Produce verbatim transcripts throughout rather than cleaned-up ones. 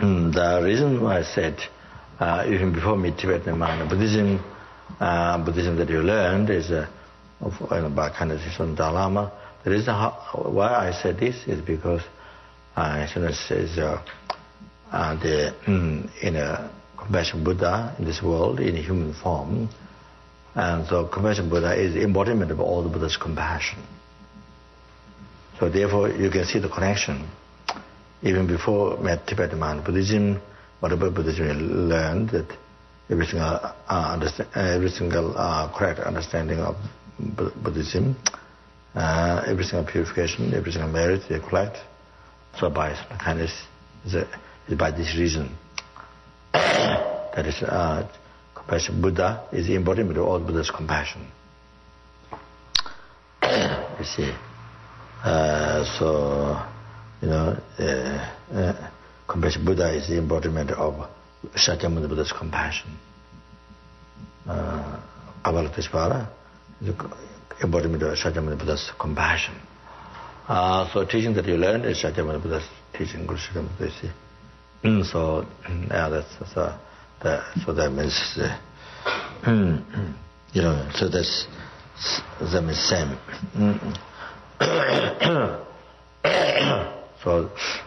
the reason why I said, uh, even before me, Tibetan Mahayana Buddhism, uh, Buddhism that you learned is uh, of, you know, by kind of Dalai Lama. The reason how, why I said this is because uh, it says uh, uh, the mm, in a compassion Buddha in this world in a human form, and so compassion Buddha is the embodiment of all the Buddha's compassion. So therefore, you can see the connection. Even before met Tibetan Mahayana Buddhism, whatever Buddhism you learned, that every single, uh, understand, every single uh, correct understanding of Buddhism, uh, every single purification, every single merit they collect. So by kindness is, a, is by this reason. That is, uh, compassion. Buddha is the embodiment of all Buddha's compassion. You see. Uh, so, you know, uh, uh, compassion Buddha is the embodiment of Shakyamuni Buddha's compassion. Uh, Avalokiteshvara is the embodiment of Shakyamuni Buddha's compassion. Uh, so teaching that you learn is Shakyamuni Buddha's teaching, Guru Shakyamuni Buddha, you see. Mm, so, yeah, that's, that's uh, that, so that means, uh, mm, you know, so that's, that means same. Mm. So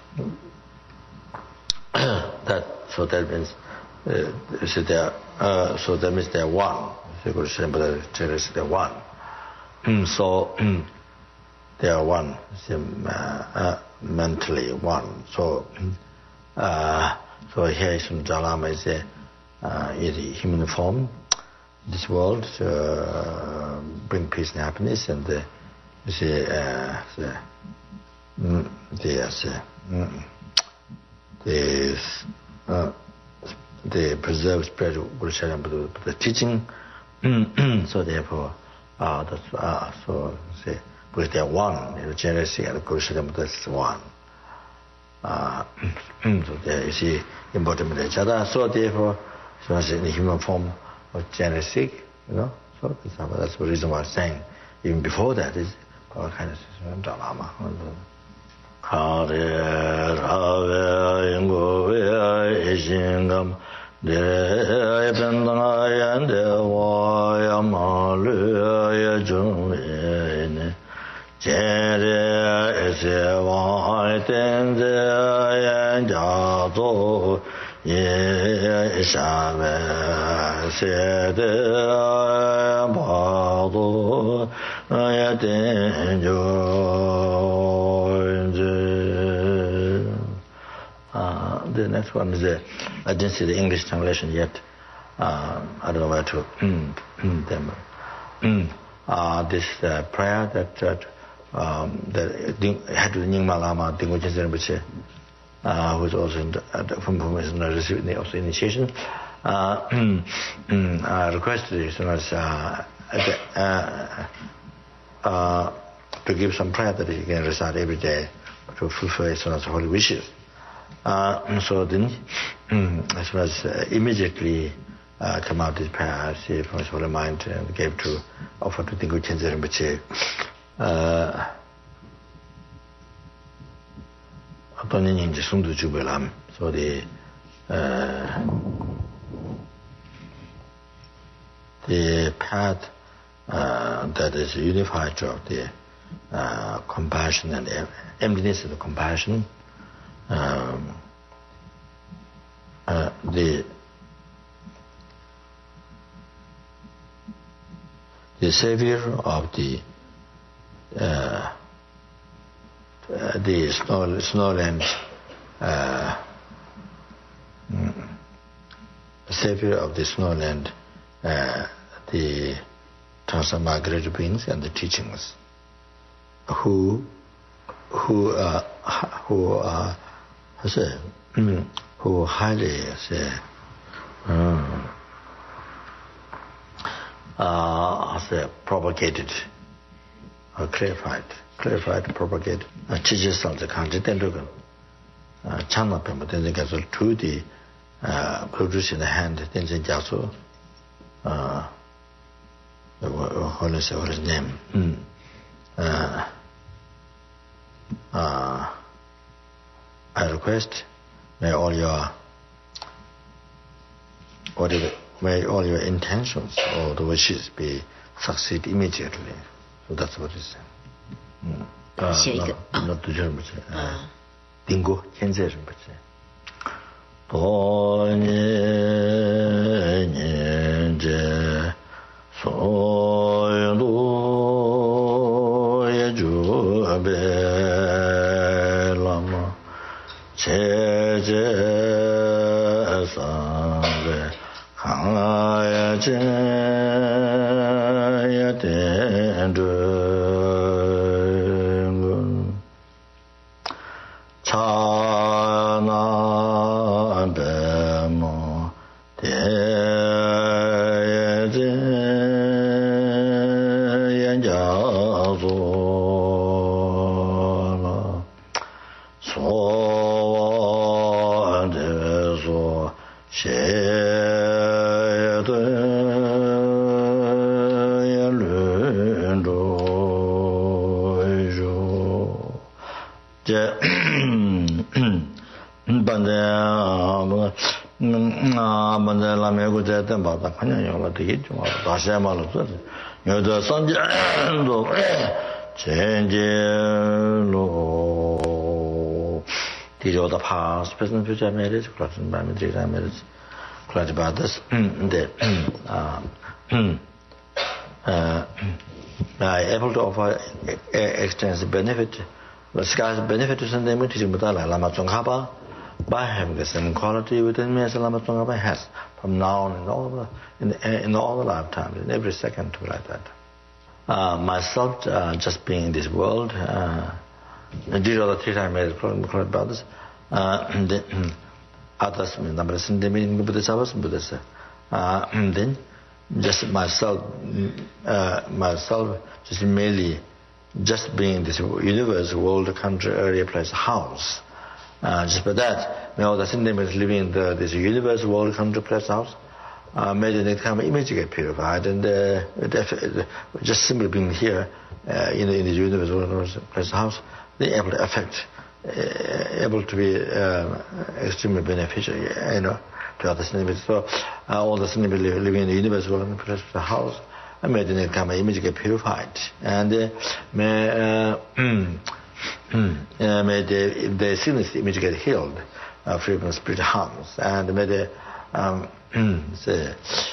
that so that means uh, so they are, uh, so that means they are one. They are one. So they are one. Uh, uh, mentally one. So uh, so here Dalai Lama is a uh, is a human form in this world to uh, bring peace and happiness, and uh, you see, uh, the, mm, the, uh, mm, the, uh, the preserved spirit of Guru Shakyamuni Buddha teaching. So therefore, uh, that's, uh, so say, because they are one, you know, generously, and Guru Shakyamuni Buddha is one. Uh, so there you see embodiment of each other. So therefore, so in the human form of generously, you know. So that's, that's the reason why I'm saying. Even before that is all kinds of Dalai Lama. Kare Rave Ingove Ishingam De Pendana Yande Waya Malu Yajun Jere Ese Wai Tenze Yanjato Ye Shave Sede Bado Ayatenjo. Uh, the next one is the, I didn't see the English translation yet. Uh, I don't know where to mm, mm, them. Mm, uh, this uh, prayer that that um, that had to Nyingma Lama Dingpo Chense Rinpoche, uh, who is also in the, uh, from whom is receiving the also initiation. Uh, mm, mm, I requested as soon as uh, uh, uh, to give some prayer that he can recite every day to fulfill as soon as holy wishes. Uh, so then, mm, as soon as uh, immediately uh, come out this prayer, she from his holy mind and gave to offer to Dingpo Chense Rinpoche. Uh, so the uh, the path uh, that is unified of the uh, compassion and the emptiness of the compassion, um, uh, the the savior of the uh, uh, the snow, snowland uh, mm, savior of the snowland, uh, the transmigratory beings and the teachings, who who uh, who uh, say, mm, who highly say, um, uh, say propagated or clarified, clarified, propagated. Teachers of the country then look at China Pema, then they get to the produce in the hand, then they get so. Uh, what is his name? Mm. Uh, uh, I request may all your whatever, may all your intentions or the wishes be succeed immediately. So that's what it is. Mm. Uh, not to Rinpoche. Dingo, Khenze Rinpoche. Do Nyen Je So Yundu Ye Ju Be Lama Che Je Sa Be Kha Ya Je Ya Den Du Cha Na Be Mo De Je Yan Ja Zo La So De So She 먼저 라면고 제때 받아 그냥 영어 되겠죠. 다시 말로 써. 여자 선제도 전제로 뒤로다 파스 person future marriage class marriage marriage class about this the uh uh able to offer extensive benefit but scarce benefit to send them to 지금부터 라마 좀 가봐 by having the same quality within me as Lama Tsongkhapa has from now on in all the in, in all the lifetimes, in every second to like that. Uh, myself, uh, just being in this world, uh, these are the three times I made about this. Others, number of meaning Buddha Buddha. Then, just myself, uh, myself, just merely, just being this universe, world, country, area, place, house. Uh, just for that, you know, the sentiments living in the, this universe, world, country, place, house, uh, made the kind of image get purified, and uh, it, just simply being here uh, in, the, in the universe, world, place, house, they're able to affect, uh, able to be uh, extremely beneficial, you know, to other sentiments. So uh, all the sentiments living in the universe, world, place, house, I made the kind of image get purified, and uh, may. Uh, Uh, may the, the sickness image get healed uh, free from spirit harms, and may the um, say,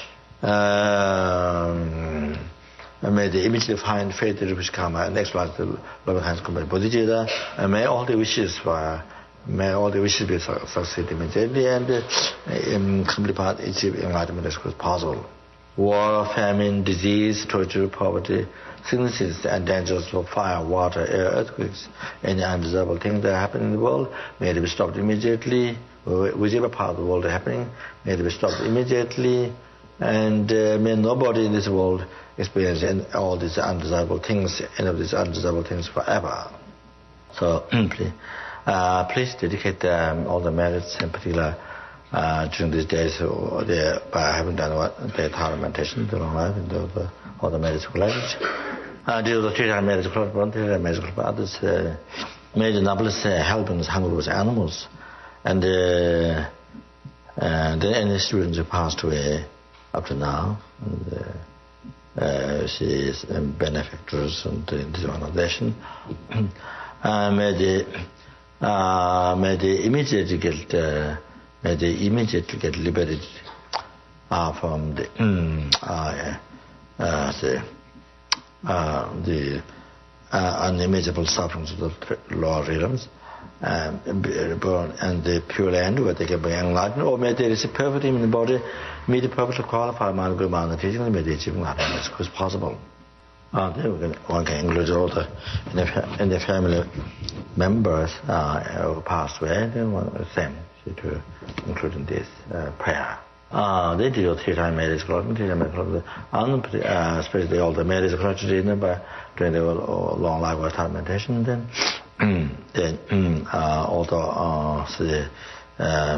um, may the image find faith which come and next life the loving hands come by bodhicitta, and may all the wishes for may all the wishes be succeed immediately and uh, um, complete part achieve enlightenment as quick as possible. War, famine, disease, torture, poverty, sicknesses and dangers of fire, water, air, earthquakes, any undesirable things that happen in the world, may they be stopped immediately. Whichever part of the world is happening, may they be stopped immediately. And uh, may nobody in this world experience all these undesirable things, any of these undesirable things forever. So please, uh, please dedicate um, all the merits, in particular, Uh, during these days, uh, they, by having done what their Thara meditation, the long life, and the, the, all the medical language. Uh, due to the three time medical club, one three time medical club, others uh, made numberless uh, helping hungry with animals. And uh, uh, then any students who passed away up to now, and, uh, uh, she is um, benefactors in this organization. uh, may they, uh, may they immediately get uh, May they immediately get liberated uh, from the mm, uh, uh, the, uh, the uh, unimaginable sufferings of the lower realms, um, and the pure land where they can be enlightened, or may they receive perfect in the body, meet the perfectly qualified man, good man, and teaching, may they achieve enlightenment as quick as possible. Uh, can, one can include all the in the, in the family members uh, who passed away, then one the same. To include in this uh, prayer. Uh, they do three times marriage club, three times marriage club, and uh, especially all the marriage club during the long life of time meditation. Then, then uh, also uh, the uh,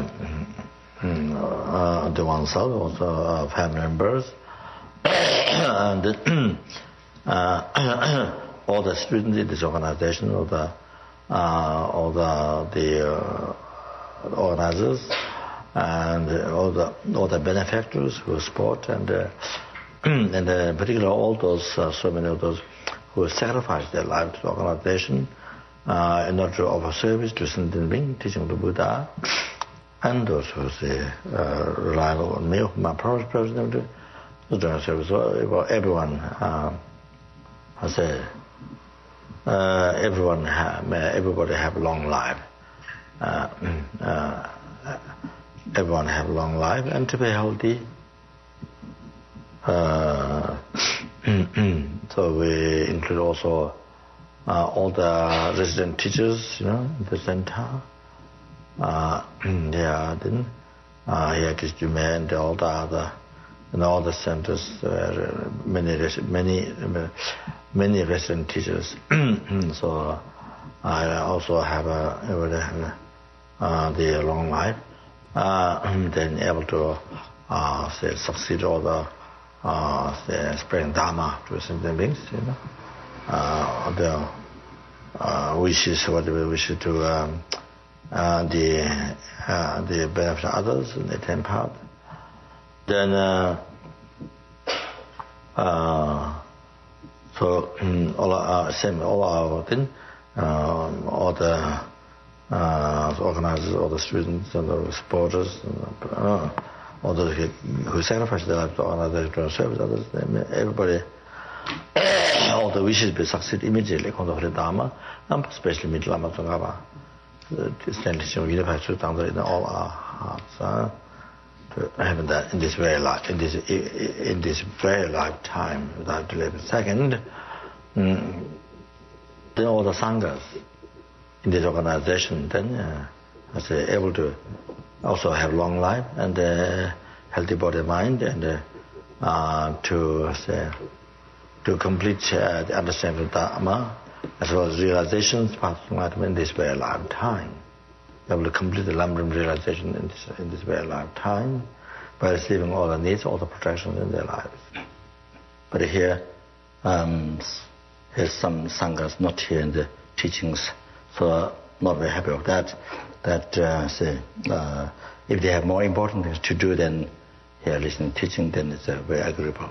uh, the oneself, also uh, family members, and then, uh, all the students in this organization, all the uh, all the the. Uh, organizers and all the all the benefactors who support and uh, and uh, particularly all those uh, so many of those who sacrificed their life to the organization uh, in order to offer service to Sending Being, teaching of the Buddha, and those who say uh, rely on me, my president, to do service. So everyone, uh, I say, uh, everyone, have, everybody have a long life. Uh, uh, everyone have a long life and to be healthy. Uh, so we include also uh, all the resident teachers, you know, in the center. Uh, yeah, then uh, here Kishume and all the other, and all the centers, uh, many many many resident teachers. So I also have a, uh, the long life, uh, then able to uh, say, succeed all the uh, say, spreading Dharma to sentient beings, you know. Uh, the uh, wishes, whatever we wish to um, uh, the uh, the benefit of others and the ten part. Then uh, uh, so um, all our same all our thing, uh, all the uh, organizers, all the students and the supporters, and, uh, all those who, who sacrifice their life to organize to service others, everybody. All the wishes be succeed immediately, the Dharma, and especially mid Lama Tsongkhapa. In all our hearts, uh, to have that in this very life, in this in this very lifetime without delay. Second, um, then all the sanghas in this organization then uh, I say able to also have long life and uh, healthy body mind and uh, uh, to say. To complete uh, the understanding of Dharma as well as realizations in this very lifetime. Able to complete the Lamrim realization in this, in this very lifetime by receiving all the needs, all the protections in their lives. But here, um, here's some sanghas not here in the teachings, so not very happy with that. That uh, say, uh, if they have more important things to do than here listening teaching, then it's uh, very agreeable.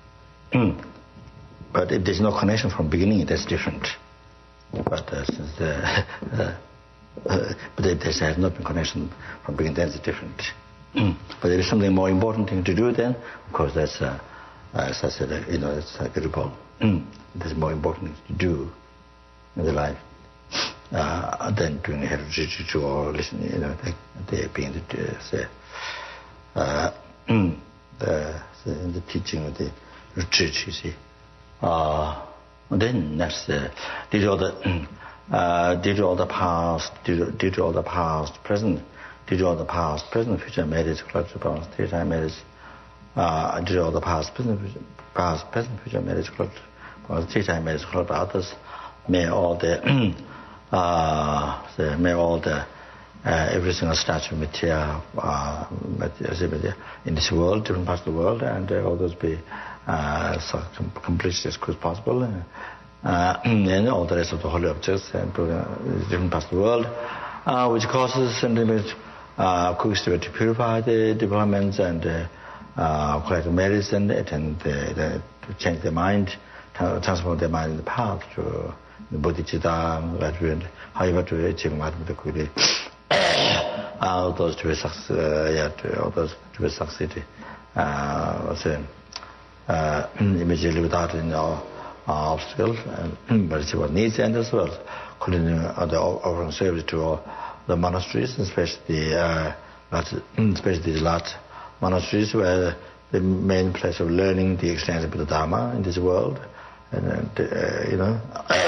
But if there's no connection from beginning, that's different. But uh, since the, uh, uh, but if there has not been connection from beginning, that's different. But there is something more important thing to do, then of course that's uh, as I said, uh, you know, it's agreeable. There's more important things to do in the life uh, than doing heritage or listening. You know, they, they being the uh, say, uh, the, the teaching of the retreat, you see. Uh, then next, uh, due to all the, uh, due to all the past, due to, due to all the past, present, due to all the past, present, future merits, collective powers, three-time merits, uh, due to all the past, present, past, present, future merits, collective powers, three-time merits, collective others, may all the, uh, the may all the, uh, every single statue material, uh, material in this world, different parts of the world, and uh, all those be. Uh, so completely as quick as possible, uh, and all the rest of the holy objects and uh, different parts of the world, uh, which causes and uh, quickest way to purify the developments and uh, uh, collect merits and, and uh, the, to change their mind, transform their mind in the path to the bodhicitta, right, however to achieve enlightenment quickly. All those to be success, uh, yeah, to, all those to be succeed. Uh, so, Uh, immediately without any uh, obstacles, and but it's what needs and as well, including uh, the offering service to all the monasteries, especially the uh, large, especially the large monasteries where the main place of learning the extension of the Dharma in this world, and uh, you know,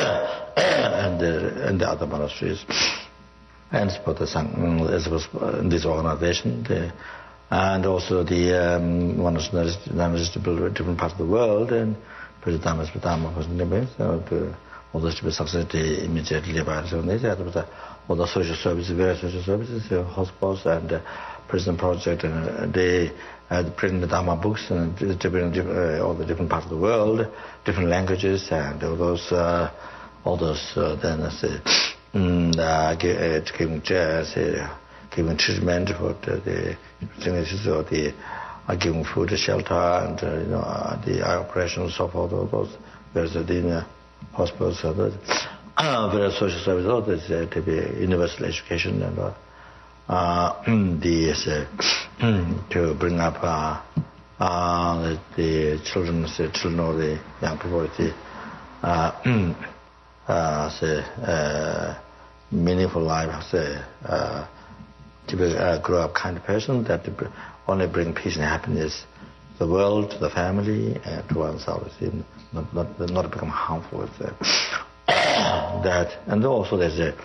and the and the other monasteries, and support the Sang, as was in this organization. The, And also the um, one is to build different parts of the world, and the Dharma is the Dharma was in the base, all those to be succeeded immediately by the all the social services, various social services, uh, hospitals and uh, prison project, and uh, they uh, print the Dharma books and different, uh, all the different parts of the world, different languages, and all those, uh, all those uh, then uh, say, mm, uh, giving uh, say, giving treatment for the illnesses, or the uh, giving food, shelter, and uh, you know uh, the eye operations, so forth. All those there's the uh, hospitals, so those, uh, various social services. All this uh, to be universal education and uh, uh, the uh, to bring up uh, uh, the, the children, the children or the young people with the uh, uh, say, uh, meaningful life, say, uh, to be a grow-up kind of person that only bring peace and happiness to the world, to the family, and to oneself. Not, not, not become harmful with uh, that. And also there's a,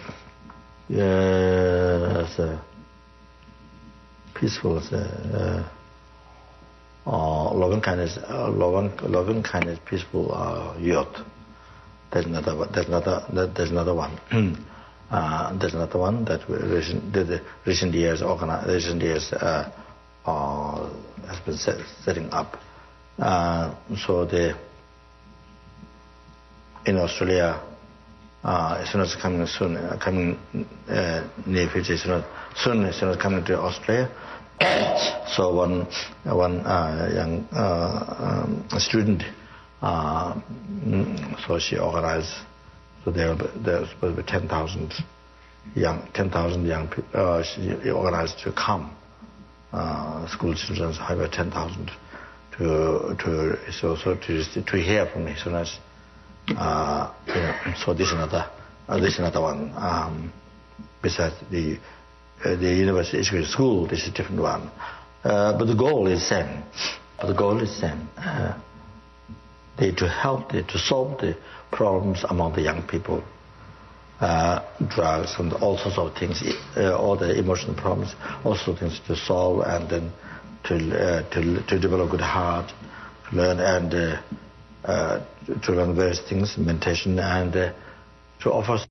uh, a peaceful, uh, uh, loving kindness, uh, loving, loving kindness, peaceful uh, youth. There's another, there's another, there's another one. uh, there's another one that recent, the recent years, organized, recent years uh, uh, has been set, setting up. Uh, so the in Australia, uh, as soon as coming soon, uh, coming uh, near future, soon, soon as soon as coming to Australia. So one one uh, young uh, um, student. Uh, so she organized. So there, there was supposed to be ten thousand young, ten thousand young people. Uh, she organized to come. Uh, school children, however, ten thousand to to so so to to hear from me. So that's uh, you know, so this is another uh, this is another one. Um, besides the uh, the university education school, this is a different one. Uh, but the goal is same. But the goal is same. Uh, They, to help, they, to solve the problems among the young people, uh, drugs and all sorts of things, uh, all the emotional problems, all sorts of things to solve, and then to uh, to to develop good heart, to learn and uh, uh, to learn various things, meditation, and uh, to offer.